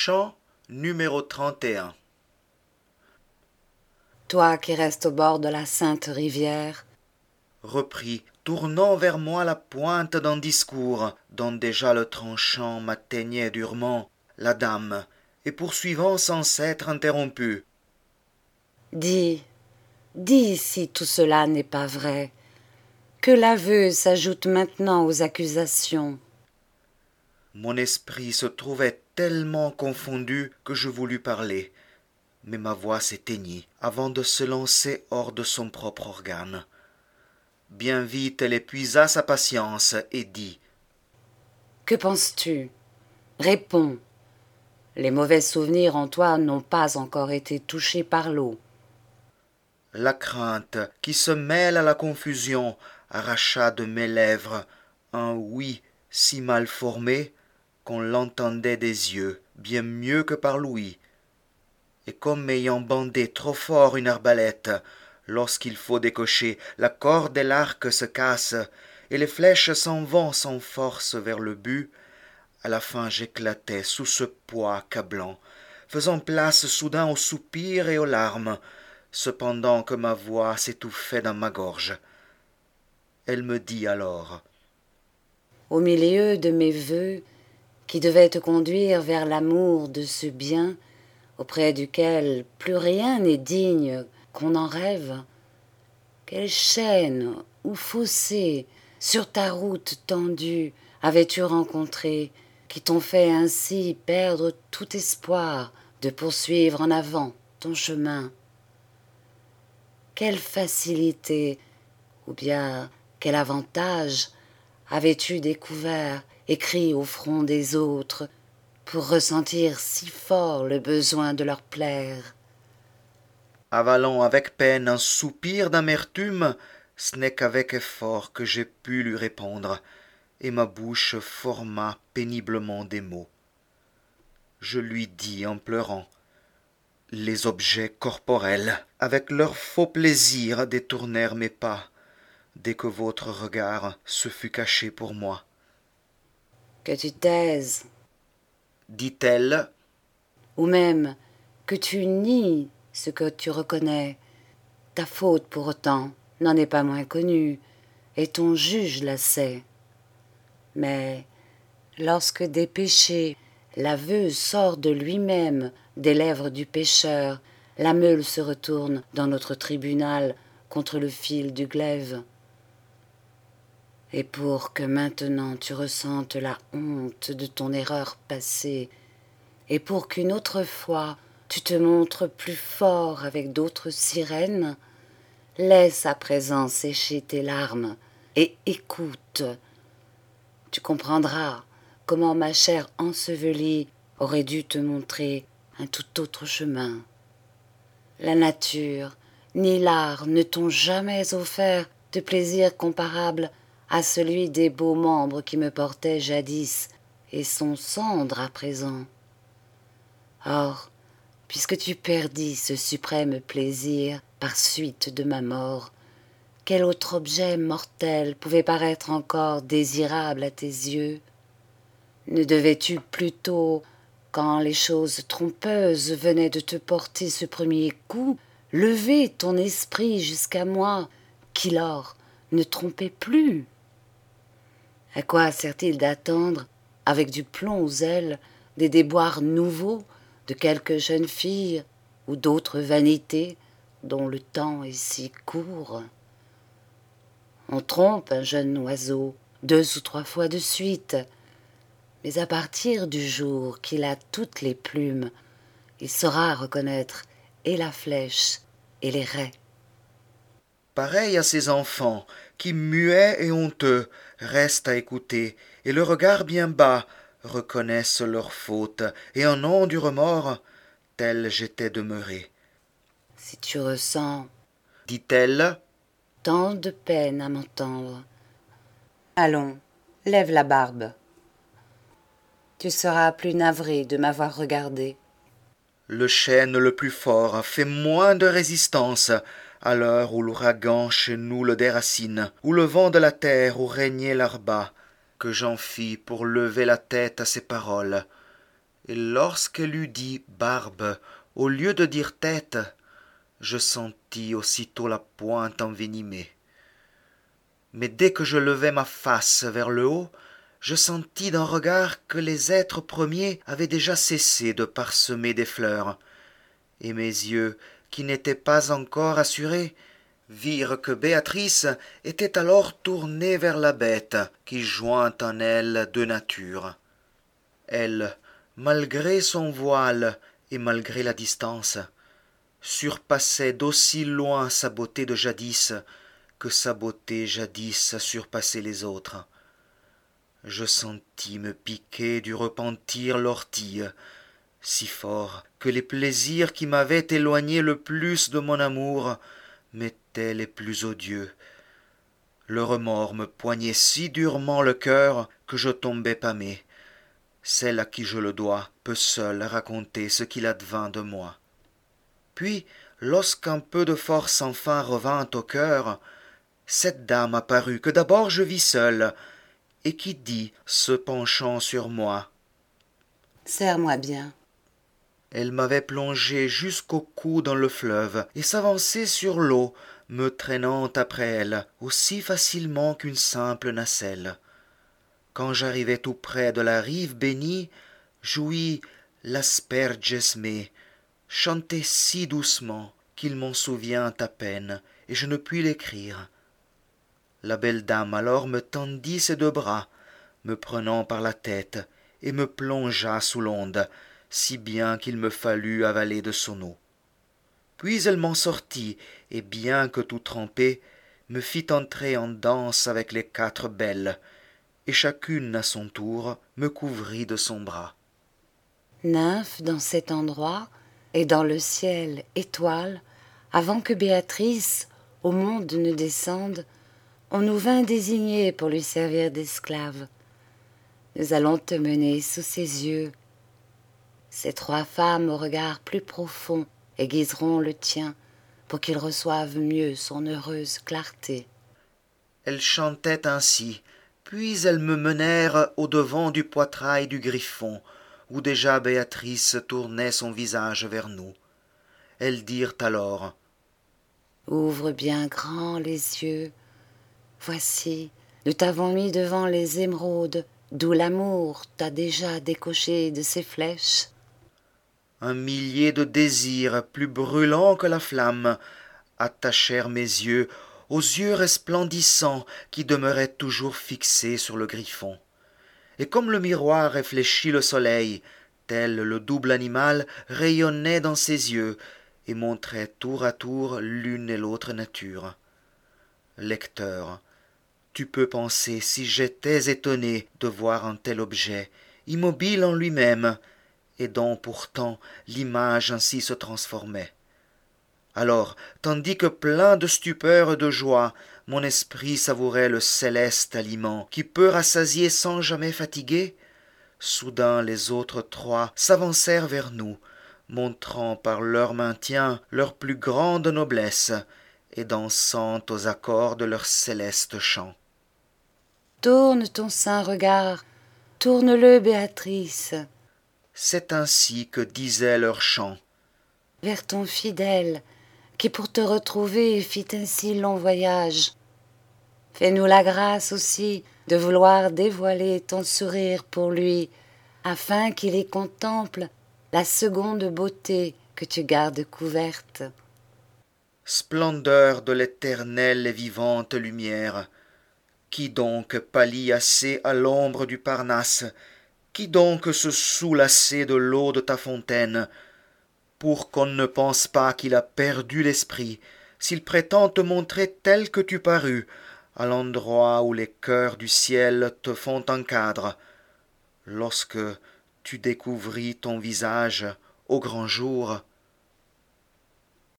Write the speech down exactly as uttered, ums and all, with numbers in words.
chant numéro trente et un. Toi qui restes au bord de la sainte rivière, reprit, tournant vers moi la pointe d'un discours dont déjà le tranchant m'atteignait durement, la dame, et poursuivant sans s'être interrompue. dis, dis si tout cela n'est pas vrai, que l'aveu s'ajoute maintenant aux accusations. Mon esprit se trouvait tellement confondu que je voulus parler, mais ma voix s'éteignit avant de se lancer hors de son propre organe. Bien vite elle épuisa sa patience et dit « Que penses-tu? Réponds. Les mauvais souvenirs en toi n'ont pas encore été touchés par l'eau. » La crainte qui se mêle à la confusion arracha de mes lèvres un oui si mal formé qu'on l'entendait des yeux bien mieux que par l'ouïe. Et comme ayant bandé trop fort une arbalète, lorsqu'il faut décocher, la corde et l'arc se cassent, et les flèches s'en vont sans force vers le but, à la fin j'éclatai sous ce poids accablant, faisant place soudain aux soupirs et aux larmes, cependant que ma voix s'étouffait dans ma gorge. Elle me dit alors « Au milieu de mes vœux, qui devaient te conduire vers l'amour de ce bien, auprès duquel plus rien n'est digne qu'on en rêve, quelle chaîne ou fossé sur ta route tendue avais-tu rencontré, qui t'ont fait ainsi perdre tout espoir de poursuivre en avant ton chemin? Quelle facilité, ou bien quel avantage avais-tu découvert, écrit au front des autres, pour ressentir si fort le besoin de leur plaire? avalant avec peine un soupir d'amertume, ce n'est qu'avec effort que j'ai pu lui répondre, et ma bouche forma péniblement des mots. Je lui dis en pleurant, les objets corporels, avec leur faux plaisir, détournèrent mes pas, dès que votre regard se fut caché pour moi. Que tu taises, Dit-elle, ou même que tu nies ce que tu reconnais. Ta faute pour autant n'en est pas moins connue, et ton juge la sait. Mais lorsque des péchés, l'aveu sort de lui-même des lèvres du pécheur, la meule se retourne dans notre tribunal contre le fil du glaive. Et pour que maintenant tu ressentes la honte de ton erreur passée, et pour qu'une autre fois tu te montres plus fort avec d'autres sirènes, laisse à présent sécher tes larmes et écoute. Tu comprendras comment ma chair ensevelie aurait dû te montrer un tout autre chemin. La nature ni l'art ne t'ont jamais offert de plaisir comparable à celui des beaux membres qui me portaient jadis et sont cendres à présent. Or, puisque tu perdis ce suprême plaisir par suite de ma mort, quel autre objet mortel pouvait paraître encore désirable à tes yeux? Ne devais-tu plutôt, quand les choses trompeuses venaient de te porter ce premier coup, lever ton esprit jusqu'à moi, qui lors ne trompait plus? À quoi sert-il d'attendre, avec du plomb aux ailes, des déboires nouveaux de quelque jeune fille ou d'autres vanités dont le temps est si court? On trompe un jeune oiseau deux ou trois fois de suite, mais à partir du jour qu'il a toutes les plumes, il saura reconnaître et la flèche et les raies. pareil à ces enfants qui, muets et honteux, restent à écouter, et le regard bien bas, reconnaissent leur faute, et en ont du remords, tel j'étais demeuré. Si tu ressens Dit-elle, tant de peine à m'entendre, allons, lève la barbe. Tu seras plus navré de m'avoir regardé. le chêne le plus fort fait moins de résistance à l'heure où l'ouragan chez nous le déracine, où le vent de la terre où régnait l'arbat, que j'en fis pour lever la tête à ces paroles, et lorsqu'elle eut dit barbe au lieu de dire tête, je sentis aussitôt la pointe envenimée. Mais dès que je levai ma face vers le haut, je sentis d'un regard que les êtres premiers avaient déjà cessé de parsemer des fleurs, et mes yeux, qui n'étaient pas encore assurés, virent que Béatrice était alors tournée vers la bête qui joint en elle deux natures. Elle, malgré son voile et malgré la distance, surpassait d'aussi loin sa beauté de jadis que sa beauté jadis surpassait les autres. Je sentis me piquer du repentir l'ortie, si fort que les plaisirs qui m'avaient éloigné le plus de mon amour m'étaient les plus odieux. Le remords me poignait si durement le cœur que je tombai pâmé. Celle à qui je le dois peut seule raconter ce qu'il advint de moi. Puis, lorsqu'un peu de force enfin revint au cœur, cette dame apparut que d'abord je vis seule, et qui dit, se penchant sur moi: « Serre-moi bien. » Elle m'avait plongé jusqu'au cou dans le fleuve, et s'avançait sur l'eau, me traînant après elle, aussi facilement qu'une simple nacelle. Quand j'arrivai tout près de la rive bénie, j'ouïs l'asperges me chanter si doucement qu'il m'en souvient à peine, et je ne puis l'écrire. La belle dame alors me tendit ses deux bras, me prenant par la tête, et me plongea sous l'onde, si bien qu'il me fallut avaler de son eau. Puis elle m'en sortit, et bien que tout trempé, me fit entrer en danse avec les quatre belles, et chacune à son tour me couvrit de son bras. Nymphe dans cet endroit, et dans le ciel étoile, avant que Béatrice au monde ne descende, on nous vint désigner pour lui servir d'esclave. Nous allons te mener sous ses yeux. Ces trois femmes au regard plus profond aiguiseront le tien pour qu'il reçoive mieux son heureuse clarté. Elles chantaient ainsi, puis elles me menèrent au-devant du poitrail du griffon, où déjà Béatrice tournait son visage vers nous. Elles dirent alors: « Ouvre bien grand les yeux. Voici, nous t'avons mis devant les émeraudes, d'où l'amour t'a déjà décoché de ses flèches. » Un millier de désirs plus brûlants que la flamme attachèrent mes yeux aux yeux resplendissants qui demeuraient toujours fixés sur le griffon. Et comme le miroir réfléchit le soleil, tel le double animal rayonnait dans ses yeux et montrait tour à tour l'une et l'autre nature. Lecteur, tu peux penser si j'étais étonné de voir un tel objet, immobile en lui-même, et dont pourtant l'image ainsi se transformait. Alors, tandis que plein de stupeur et de joie, mon esprit savourait le céleste aliment qui peut rassasier sans jamais fatiguer, soudain les autres trois s'avancèrent vers nous, montrant par leur maintien leur plus grande noblesse et dansant aux accords de leur céleste chant. Tourne ton saint regard, tourne-le, Béatrice. C'est ainsi que disait leur chant. Vers ton fidèle, qui pour te retrouver fit ainsi long voyage. Fais-nous la grâce aussi de vouloir dévoiler ton sourire pour lui, afin qu'il y contemple la seconde beauté que tu gardes couverte. Splendeur de l'éternelle et vivante lumière, qui donc pâlit assez à l'ombre du Parnasse, qui donc se saoule assez de l'eau de ta fontaine, pour qu'on ne pense pas qu'il a perdu l'esprit, s'il prétend te montrer tel que tu parus, à l'endroit où les cœurs du ciel te font un cadre, lorsque tu découvris ton visage au grand jour,